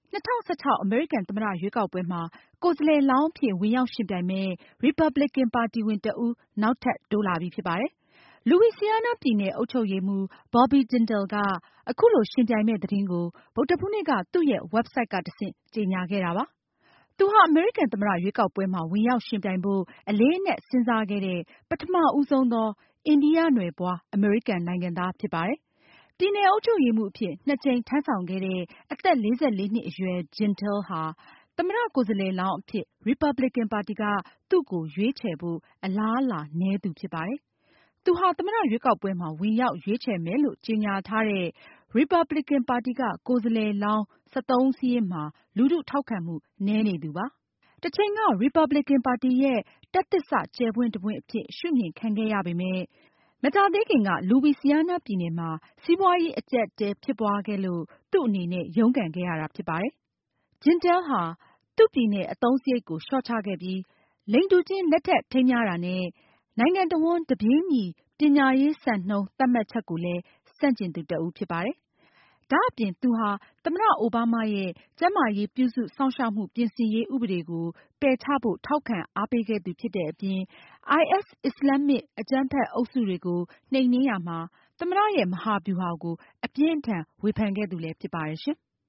2016 အမေရိကန်သမ္မတရွေးကောက်ပွဲမှာ ကိုယ်စားလှယ်လောင်းအဖြစ်ဝင်ရောက်ယှဉ်ပြိုင်မယ့် Republican ပါတီဝင်တဦး နောက်ထပ်တိုးလာပြီဖြစ်ပါတယ်။ Louisiana ပြည်နယ်အုပ်ချုပ်ရေးမှူး Bobby Jindal က အခုလိုယှဉ်ပြိုင်မယ့်သတင်းကို ဗုဒ္ဓဟူးနေ့က သူ့ရဲ့ ဝက်ဘ်ဆိုက်ကတဆင့် ကြေညာခဲ့တာပါ။ သူဟာ အမေရိကန်သမ္မတရွေးကောက်ပွဲမှာ ဝင်ရောက်ယှဉ်ပြိုင်ဖို့ အလေးအနက်စဉ်းစားခဲ့တဲ့ ပထမဦးဆုံးသော အင်ဒီယနွယ်ဖွား အမေရိကန်နိုင်ငံသားဖြစ်ပါတယ်။ ပြည်နယ်အုပ်ချုပ်ရေးမှူးအဖြစ် 2 ကြိမ်ထမ်းဆောင်ခဲ့တဲ့ အသက် 44 နှစ်အရွယ် Jindal ဟာ သမ္မတကိုယ်စားလှယ်လောင်းအဖြစ် Republican ပါတီက သူ့ကိုရွေးချယ်ဖို့ အလားအလာနည်းသူဖြစ်ပါတယ်။ သူဟာ သမ္မတရွေးကောက်ပွဲမှာ ဝင်ရောက်ရွေးချယ်မယ်လို့ ကြေညာထားတဲ့ Republican ပါတီက ကိုယ်စားလှယ်လောင်း ၁၃ ဦးစာရင်းမှာ လူထုထောက်ခံမှုနည်းနေသူပါ။ တချိန်က Republican ပါတီရဲ့ တက်သစ်စကြယ်ပွင့်တပွင့်အဖြစ် ရှုမြင်ခံခဲ့ရပေမယ့် မကြာသေးခင်က Louisiana ပြည်နယ်မှာ စီးပွားရေးအကျပ်အတည်းဖြစ်ပွားခဲ့လို့ သူ့အနေနဲ့ ရုန်းကန်ခဲ့ရတာဖြစ်ပါတယ်။ Jindal ဟာ သူ့ပြည်နယ်အသုံးစရိတ်ကို လျှော့ချခဲ့ပြီး လိင်တူချင်းလက်ထပ်ထိမ်းမြားတာနဲ့ နိုင်ငံတဝန်း တပြေးညီပညာရေးစံနှုန်းသတ်မှတ်ချက်ကိုလည်း ဆန့်ကျင်သူတဦးဖြစ်ပါတယ်။ ဒါအပြင် သူဟာ သမ္မတအိုဘားမားရဲ့ ကျန်းမာရေးပြုစုစောင့်ရှောက်မှုပြင်ဆင်ရေးဥပဒေကို ပယ်ချဖို့ ထောက်ခံအားပေးခဲ့သူဖြစ်တဲ့အပြင် IS အစ္စလာမ်မစ်အကြမ်းဖက်အုပ်စုတွေကို နှိမ်နင်းရာမှာ သမ္မတရဲ့ မဟာဗျူဟာကို အပြင်းအထန်ဝေဖန်ခဲ့သူလည်းဖြစ်ပါတယ်ရှင်။